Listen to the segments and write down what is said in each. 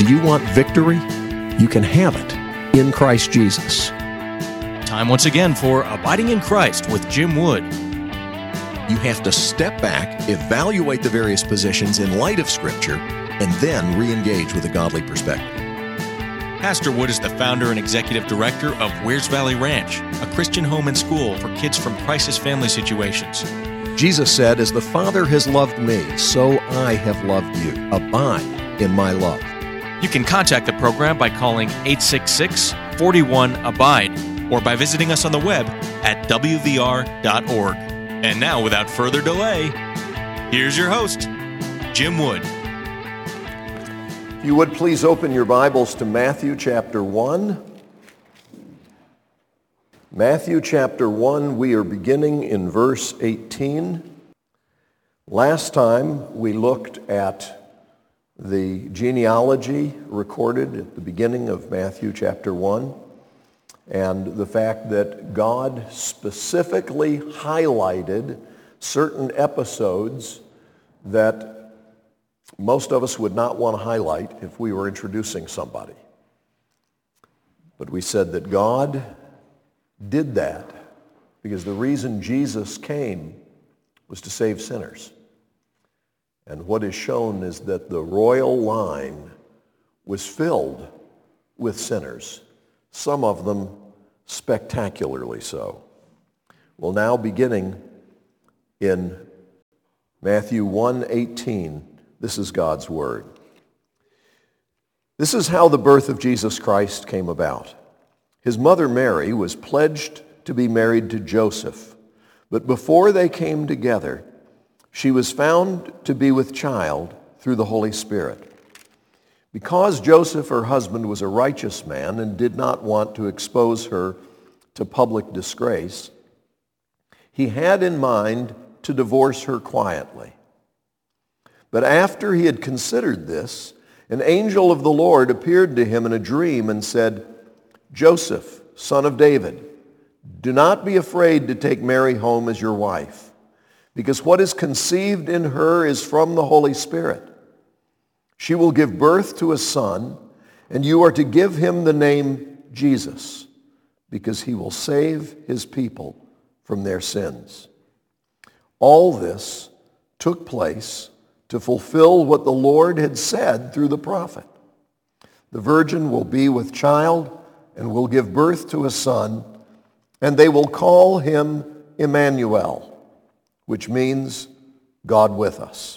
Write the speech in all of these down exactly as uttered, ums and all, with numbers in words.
Do you want victory? You can have it in Christ Jesus. Time once again for Abiding in Christ with Jim Wood. You have to step back, evaluate the various positions in light of Scripture, and then re-engage with a godly perspective. Pastor Wood is the founder and executive director of Wears Valley Ranch, a Christian home and school for kids from crisis family situations. Jesus said, "As the Father has loved me, so I have loved you. Abide in my love." You can contact the program by calling eight six six, four one, ABIDE or by visiting us on the web at w v r dot org. And now, without further delay, here's your host, Jim Wood. If you would please open your Bibles to Matthew chapter one. Matthew chapter one, we are beginning in verse eighteen. Last time we looked at the genealogy recorded at the beginning of Matthew chapter one and the fact that God specifically highlighted certain episodes that most of us would not want to highlight if we were introducing somebody. But we said that God did that because the reason Jesus came was to save sinners. And what is shown is that the royal line was filled with sinners, some of them spectacularly so. Well, now beginning in Matthew one eighteen, this is God's word. This is how the birth of Jesus Christ came about. His mother Mary was pledged to be married to Joseph, but before they came together, she was found to be with child through the Holy Spirit. Because Joseph, her husband, was a righteous man and did not want to expose her to public disgrace, he had in mind to divorce her quietly. But after he had considered this, an angel of the Lord appeared to him in a dream and said, "Joseph, son of David, do not be afraid to take Mary home as your wife, because what is conceived in her is from the Holy Spirit. She will give birth to a son, and you are to give him the name Jesus, because he will save his people from their sins." All this took place to fulfill what the Lord had said through the prophet. The virgin will be with child and will give birth to a son, and they will call him Emmanuel, which means God with us.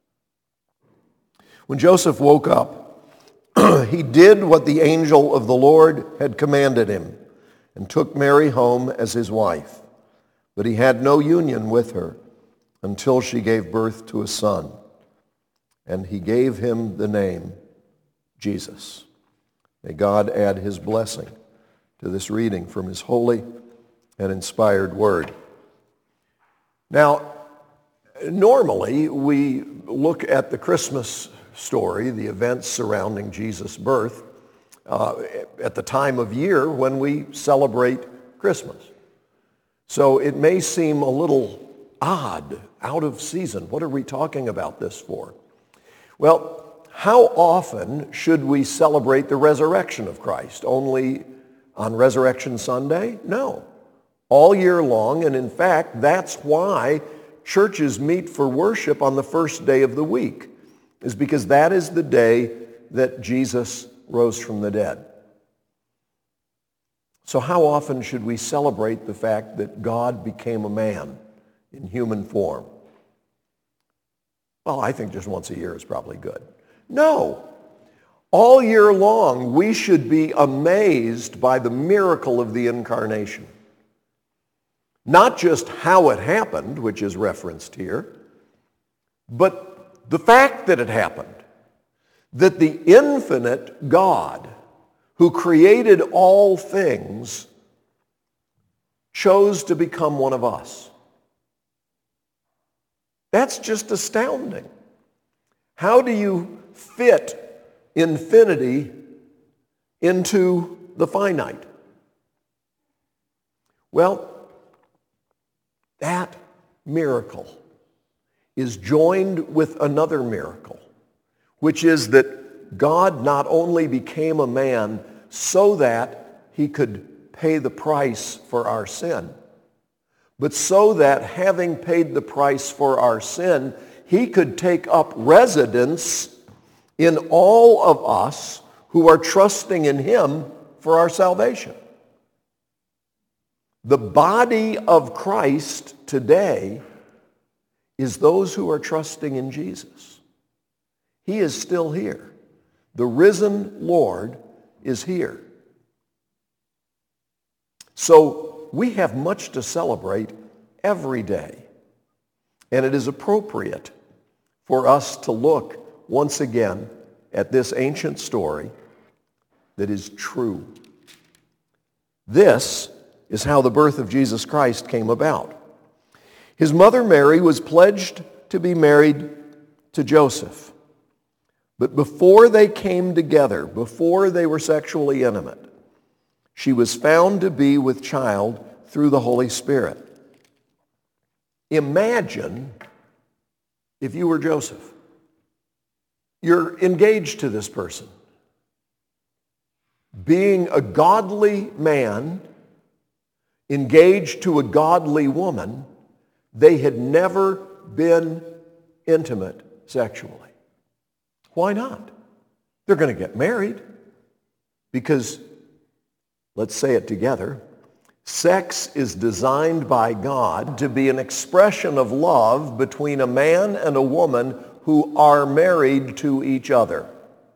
When Joseph woke up, he did what the angel of the Lord had commanded him and took Mary home as his wife. But he had no union with her until she gave birth to a son, and he gave him the name Jesus. May God add his blessing to this reading from his holy and inspired word. Now, normally we look at the Christmas story, the events surrounding Jesus' birth, uh, at the time of year when we celebrate Christmas. So it may seem a little odd, out of season. What are we talking about this for? Well, how often should we celebrate the resurrection of Christ? Only on Resurrection Sunday? No. All year long, and in fact, that's why churches meet for worship on the first day of the week, is because that is the day that Jesus rose from the dead. So how often should we celebrate the fact that God became a man in human form? Well, I think just once a year is probably good. No. All year long, we should be amazed by the miracle of the incarnation. Not just how it happened, which is referenced here, but the fact that it happened. That the infinite God, who created all things, chose to become one of us. That's just astounding. How do you fit infinity into the finite? Well, that miracle is joined with another miracle, which is that God not only became a man so that he could pay the price for our sin, but so that having paid the price for our sin, he could take up residence in all of us who are trusting in him for our salvation. The body of Christ today is those who are trusting in Jesus. He is still here. The risen Lord is here. So we have much to celebrate every day. And it is appropriate for us to look once again at this ancient story that is true. This is how the birth of Jesus Christ came about. His mother Mary was pledged to be married to Joseph. But before they came together, before they were sexually intimate, she was found to be with child through the Holy Spirit. Imagine if you were Joseph. You're engaged to this person. Being a godly man, engaged to a godly woman, they had never been intimate sexually. Why not? They're going to get married because, let's say it together, sex is designed by God to be an expression of love between a man and a woman who are married to each other.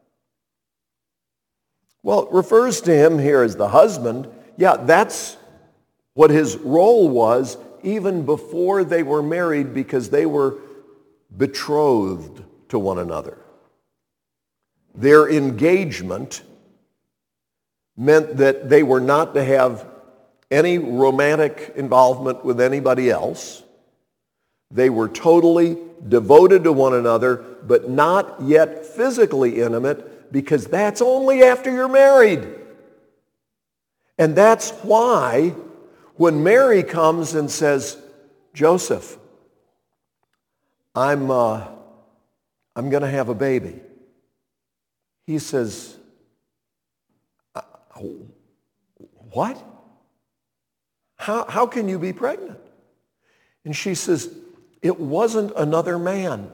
Well, it refers to him here as the husband. Yeah, that's what his role was even before they were married, because they were betrothed to one another. Their engagement meant that they were not to have any romantic involvement with anybody else. They were totally devoted to one another, but not yet physically intimate, because that's only after you're married. And that's why when Mary comes and says, Joseph, I'm, uh, I'm going to have a baby. He says, what? How, how can you be pregnant? And she says, it wasn't another man.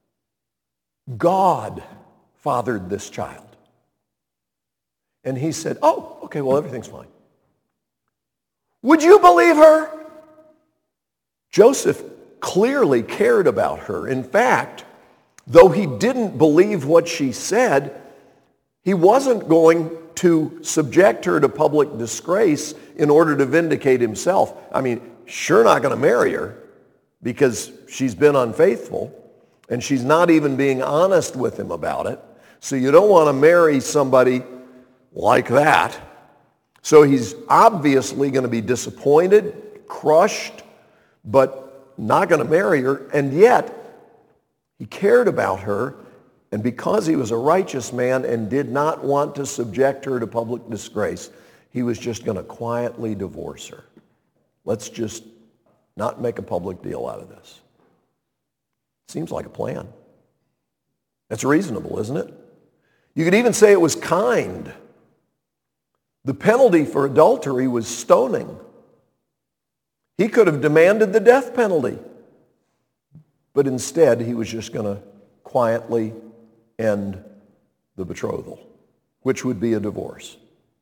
God fathered this child. And he said, oh, okay, well, everything's fine. Would you believe her? Joseph clearly cared about her. In fact, though he didn't believe what she said, he wasn't going to subject her to public disgrace in order to vindicate himself. I mean, sure not going to marry her because she's been unfaithful, and she's not even being honest with him about it. So you don't want to marry somebody like that. So he's obviously going to be disappointed, crushed, but not going to marry her. And yet, he cared about her, and because he was a righteous man and did not want to subject her to public disgrace, he was just going to quietly divorce her. Let's just not make a public deal out of this. Seems like a plan. That's reasonable, isn't it? You could even say it was kind. The penalty for adultery was stoning. He could have demanded the death penalty, but instead he was just going to quietly end the betrothal, which would be a divorce.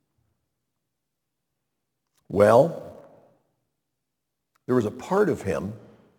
Well, there was a part of him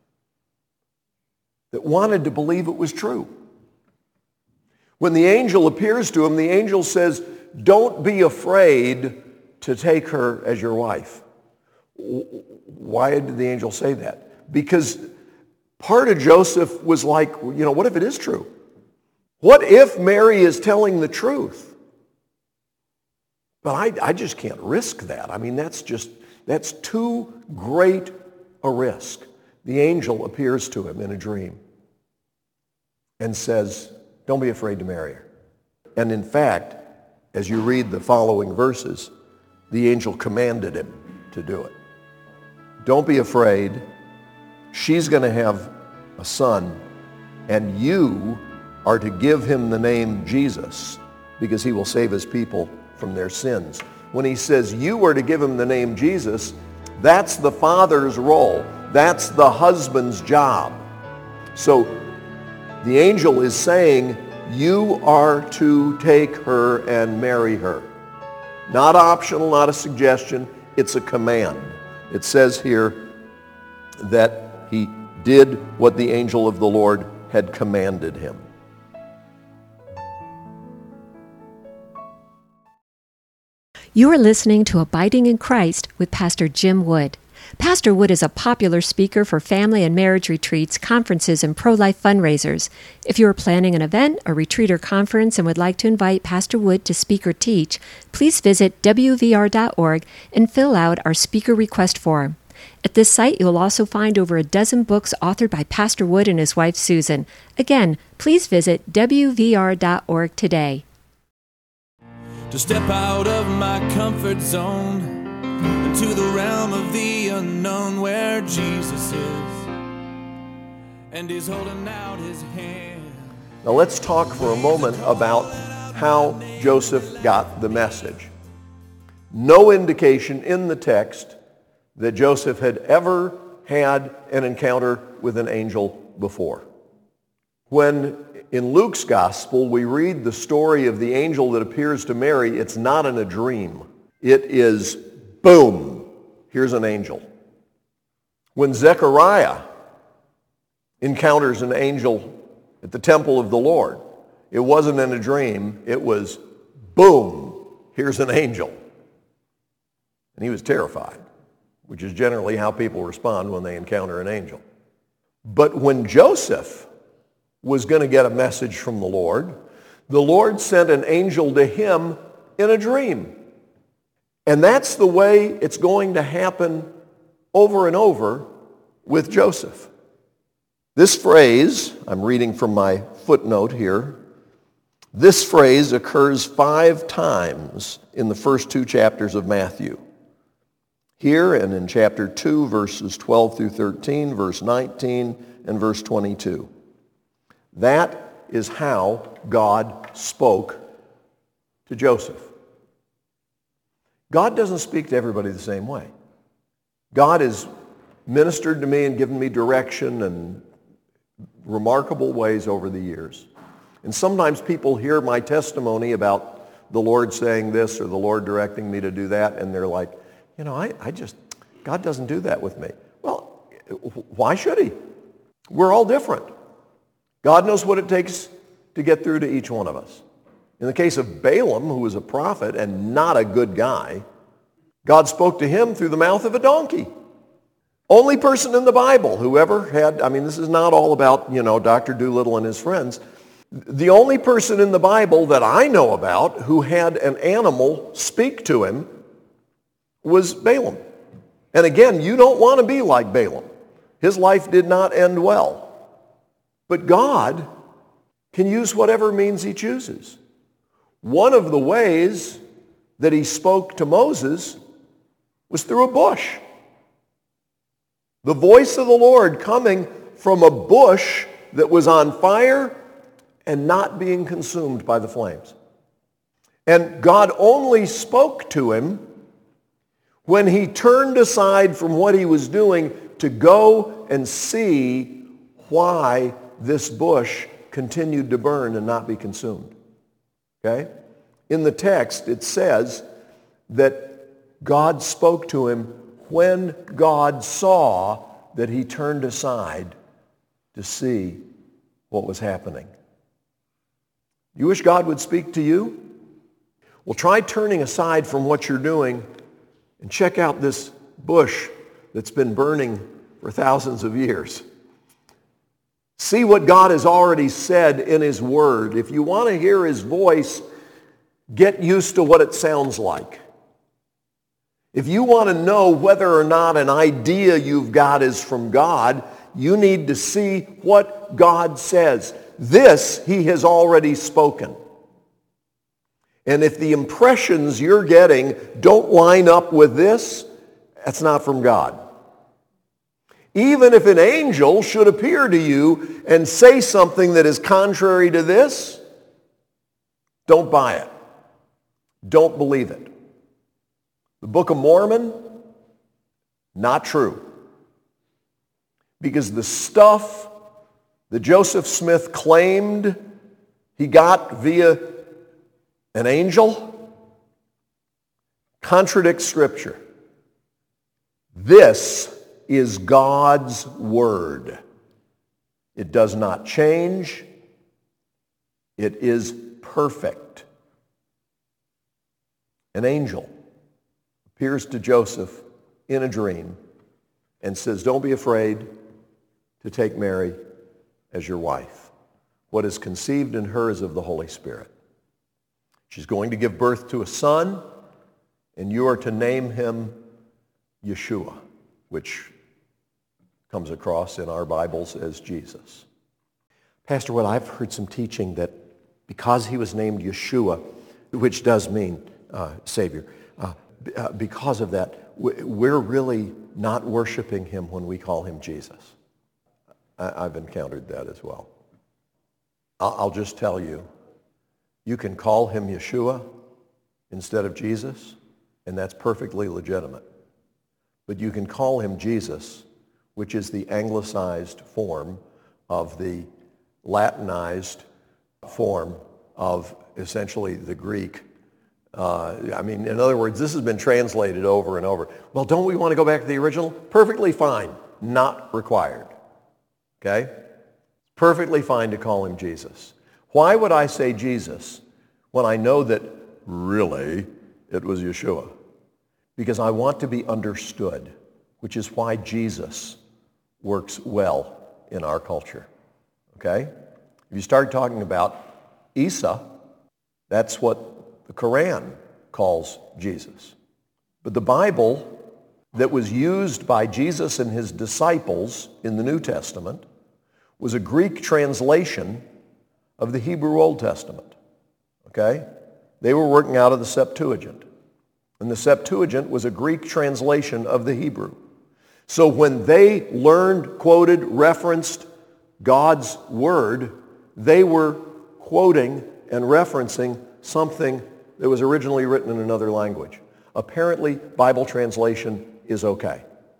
that wanted to believe it was true. When the angel appears to him, the angel says, don't be afraid to take her as your wife. Why did the angel say that? Because part of Joseph was like, you know, what if it is true? What if Mary is telling the truth? But I, I just can't risk that. I mean, that's just, that's too great a risk. The angel appears to him in a dream and says, don't be afraid to marry her. And in fact, as you read the following verses, the angel commanded him to do it. Don't be afraid. She's going to have a son, and you are to give him the name Jesus, because he will save his people from their sins. When he says you are to give him the name Jesus, that's the father's role. That's the husband's job. So the angel is saying you are to take her and marry her. Not optional, not a suggestion. It's a command. It says here that he did what the angel of the Lord had commanded him. You are listening to Abiding in Christ with Pastor Jim Wood. Pastor Wood is a popular speaker for family and marriage retreats, conferences, and pro-life fundraisers. If you are planning an event, a retreat, or conference and would like to invite Pastor Wood to speak or teach, please visit W V R dot org and fill out our speaker request form. At this site, you'll also find over a dozen books authored by Pastor Wood and his wife, Susan. Again, please visit W V R dot org today. To step out of my comfort zone into the realm of the unknown where Jesus is and he's holding out his hand. Now let's talk for a moment about how Joseph got the message. No indication in the text that Joseph had ever had an encounter with an angel before. When in Luke's gospel we read the story of the angel that appears to Mary, it's not in a dream. It is, boom, here's an angel. When Zechariah encounters an angel at the temple of the Lord, it wasn't in a dream. It was, boom, here's an angel. And he was terrified, which is generally how people respond when they encounter an angel. But when Joseph was going to get a message from the Lord, the Lord sent an angel to him in a dream. And that's the way it's going to happen over and over with Joseph. This phrase, I'm reading from my footnote here, this phrase occurs five times in the first two chapters of Matthew. Here and in chapter two, verses twelve through thirteen, verse nineteen, and verse twenty-two. That is how God spoke to Joseph. God doesn't speak to everybody the same way. God has ministered to me and given me direction in remarkable ways over the years. And sometimes people hear my testimony about the Lord saying this or the Lord directing me to do that, and they're like, you know, I, I just, God doesn't do that with me. Well, why should he? We're all different. God knows what it takes to get through to each one of us. In the case of Balaam, who was a prophet and not a good guy, God spoke to him through the mouth of a donkey. Only person in the Bible who ever had, I mean, this is not all about, you know, Doctor Dolittle and his friends. The only person in the Bible that I know about who had an animal speak to him was Balaam. And again, you don't want to be like Balaam. His life did not end well. But God can use whatever means he chooses. One of the ways that he spoke to Moses was through a bush. The voice of the Lord coming from a bush that was on fire and not being consumed by the flames. And God only spoke to him when he turned aside from what he was doing to go and see why this bush continued to burn and not be consumed. Okay? In the text, it says that God spoke to him when God saw that he turned aside to see what was happening. You wish God would speak to you? Well, try turning aside from what you're doing and check out this bush that's been burning for thousands of years. See what God has already said in his word. If you want to hear his voice, get used to what it sounds like. If you want to know whether or not an idea you've got is from God, you need to see what God says. This he has already spoken. And if the impressions you're getting don't line up with this, that's not from God. Even if an angel should appear to you and say something that is contrary to this, Don't buy it. Don't believe it. The Book of Mormon, not true. Because the stuff that Joseph Smith claimed he got via an angel contradicts Scripture. This is God's Word. It does not change. It is perfect. An angel appears to Joseph in a dream and says, don't be afraid to take Mary as your wife. What is conceived in her is of the Holy Spirit. She's going to give birth to a son, and you are to name him Yeshua, which comes across in our Bibles as Jesus. Pastor Wood, I've heard some teaching that because he was named Yeshua, which does mean uh, Savior, uh, uh, because of that, we're really not worshiping him when we call him Jesus. I- I've encountered that as well. I'll, I'll just tell you, you can call him Yeshua instead of Jesus, and that's perfectly legitimate. But you can call him Jesus, which is the anglicized form of the Latinized form of essentially the Greek. Uh, I mean, in other words, this has been translated over and over. Well, don't we want to go back to the original? Perfectly fine. Not required. Okay? Perfectly fine to call him Jesus. Why would I say Jesus when I know that really it was Yeshua? Because I want to be understood, which is why Jesus works well in our culture. Okay? If you start talking about Isa, that's what the Quran calls Jesus. But the Bible that was used by Jesus and his disciples in the New Testament was a Greek translation of the Hebrew Old Testament. Okay? They were working out of the Septuagint. And the Septuagint was a Greek translation of the Hebrew. So when they learned, quoted, referenced God's Word, they were quoting and referencing something that was originally written in another language. Apparently, Bible translation is okay.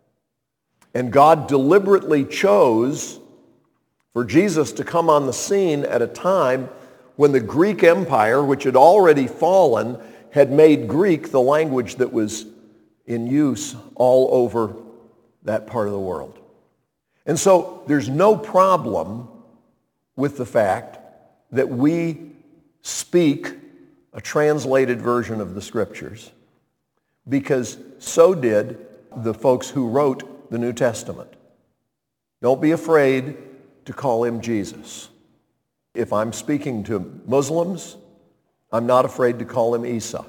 And God deliberately chose for Jesus to come on the scene at a time when the Greek Empire, which had already fallen, had made Greek the language that was in use all over that part of the world. And so there's no problem with the fact that we speak a translated version of the Scriptures, because so did the folks who wrote the New Testament. Don't be afraid to call him Jesus. If I'm speaking to Muslims, I'm not afraid to call him Isa.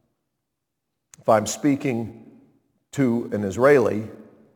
If I'm speaking to an Israeli,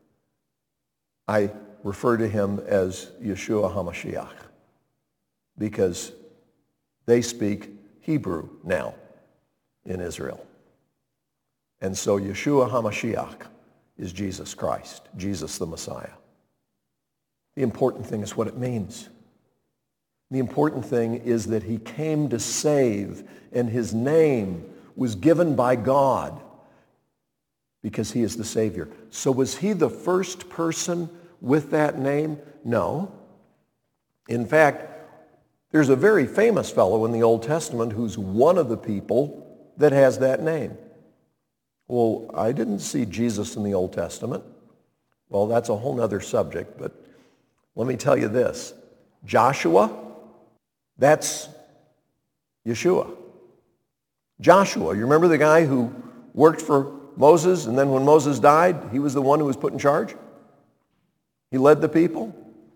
I refer to him as Yeshua HaMashiach, because they speak Hebrew now in Israel. And so Yeshua HaMashiach is Jesus Christ, Jesus the Messiah. The important thing is what it means. The important thing is that he came to save, and his name was given by God because he is the Savior. So was he the first person with that name? No. In fact, there's a very famous fellow in the Old Testament who's one of the people that has that name. Well, I didn't see Jesus in the Old Testament. Well, that's a whole other subject, but let me tell you this. Joshua, that's Yeshua. Joshua, you remember the guy who worked for Moses, and then when Moses died, he was the one who was put in charge? He led the people?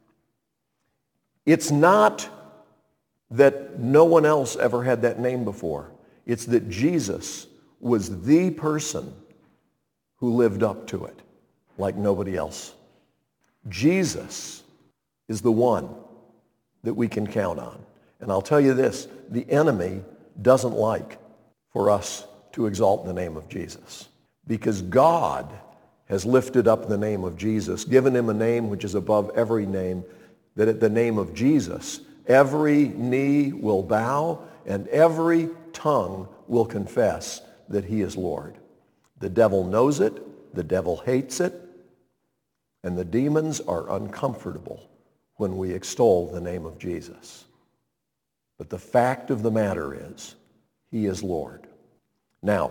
It's not that no one else ever had that name before. It's that Jesus was the person who lived up to it like nobody else. Jesus is the one that we can count on. And I'll tell you this, the enemy doesn't like for us to exalt the name of Jesus, because God has lifted up the name of Jesus, given him a name which is above every name, that at the name of Jesus, every knee will bow and every tongue will confess that he is Lord. The devil knows it, the devil hates it, and the demons are uncomfortable when we extol the name of Jesus. But the fact of the matter is, he is Lord. Now,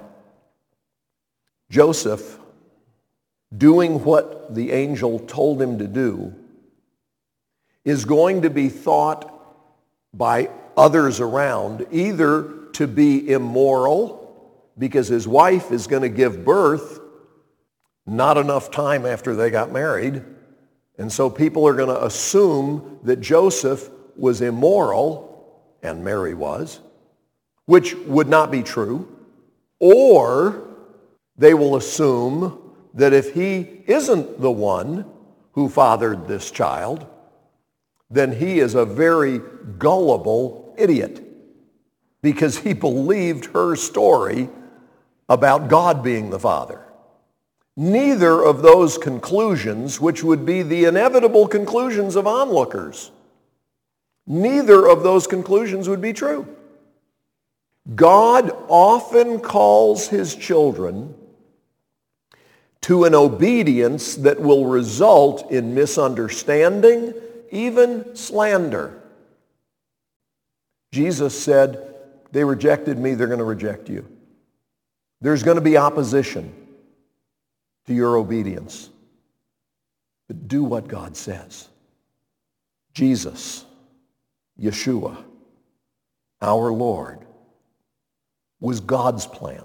Joseph, doing what the angel told him to do, is going to be thought by others around either to be immoral because his wife is going to give birth not enough time after they got married, and so people are going to assume that Joseph was immoral, and Mary was, which would not be true, or they will assume that if he isn't the one who fathered this child, then he is a very gullible idiot because he believed her story about God being the father. Neither of those conclusions, which would be the inevitable conclusions of onlookers, neither of those conclusions would be true. God often calls his children to an obedience that will result in misunderstanding, even slander. Jesus said, they rejected me, they're going to reject you. There's going to be opposition to your obedience. But do what God says. Jesus, Yeshua, our Lord, was God's plan.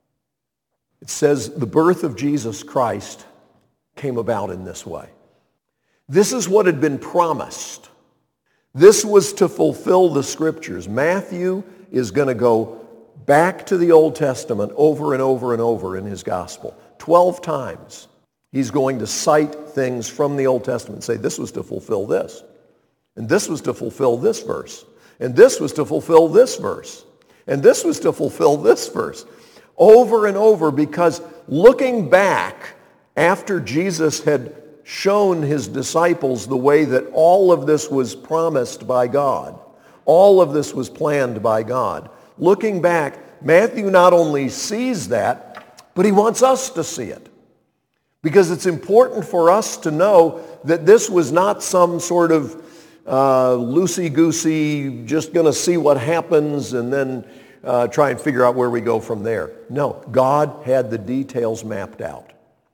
It says the birth of Jesus Christ came about in this way. This is what had been promised. This was to fulfill the scriptures. Matthew is going to go back to the Old Testament over and over and over in his gospel. Twelve times he's going to cite things from the Old Testament and say this was to fulfill this. And this was to fulfill this verse. And this was to fulfill this verse. And this was to fulfill this verse. Over and over, because looking back after Jesus had shown his disciples the way that all of this was promised by God, all of this was planned by God, looking back, Matthew not only sees that, but he wants us to see it. Because it's important for us to know that this was not some sort of uh, loosey-goosey, just going to see what happens and then uh, try and figure out where we go from there. No, God had the details mapped out.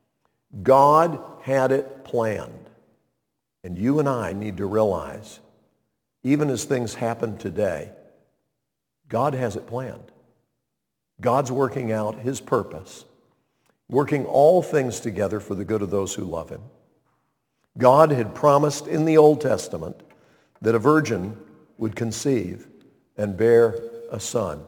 God had it planned. And you and I need to realize, even as things happen today, God has it planned. God's working out his purpose, working all things together for the good of those who love him. God had promised in the Old Testament that a virgin would conceive and bear a son.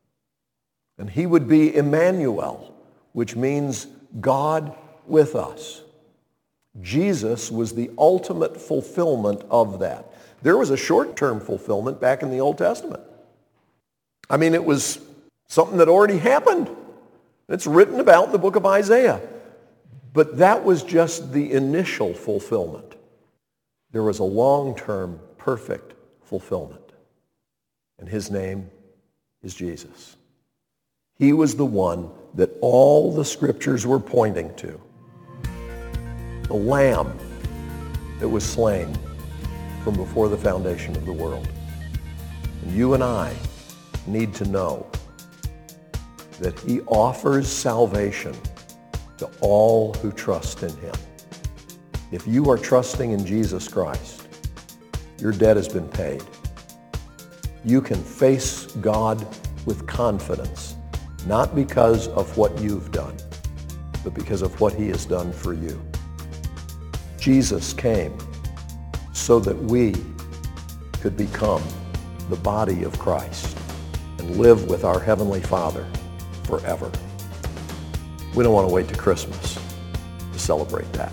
And he would be Emmanuel, which means God with us. Jesus was the ultimate fulfillment of that. There was a short-term fulfillment back in the Old Testament. I mean, it was something that already happened. It's written about in the book of Isaiah. But that was just the initial fulfillment. There was a long-term, perfect fulfillment. And his name is Jesus. He was the one that all the scriptures were pointing to. The Lamb that was slain from before the foundation of the world. And you and I need to know that he offers salvation to all who trust in him. If you are trusting in Jesus Christ, your debt has been paid. You can face God with confidence, not because of what you've done, but because of what he has done for you. Jesus came so that we could become the body of Christ and live with our Heavenly Father forever. We don't want to wait to Christmas to celebrate that.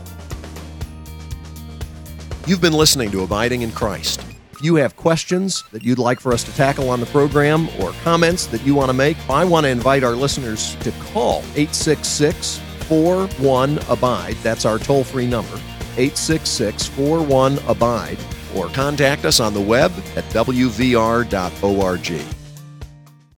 You've been listening to Abiding in Christ. If you have questions that you'd like for us to tackle on the program or comments that you want to make, I want to invite our listeners to call eight six six, four one, ABIDE. That's our toll-free number, eight six six, four one, ABIDE, or contact us on the web at w v r dot org.